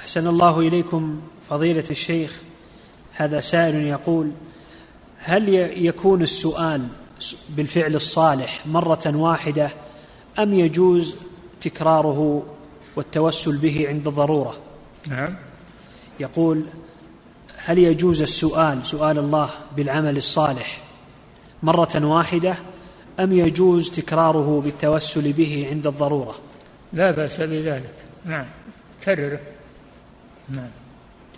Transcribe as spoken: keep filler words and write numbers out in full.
أحسن الله إليكم فضيلة الشيخ. هذا سائل يقول: هل يكون السؤال بالفعل الصالح مرة واحدة أم يجوز تكراره والتوسل به عند ضرورة؟ نعم. يقول: هل يجوز السؤال سؤال الله بالعمل الصالح مرة واحدة أم يجوز تكراره بالتوسل به عند الضرورة؟ لا بأس بذلك. نعم، كرره. نعم.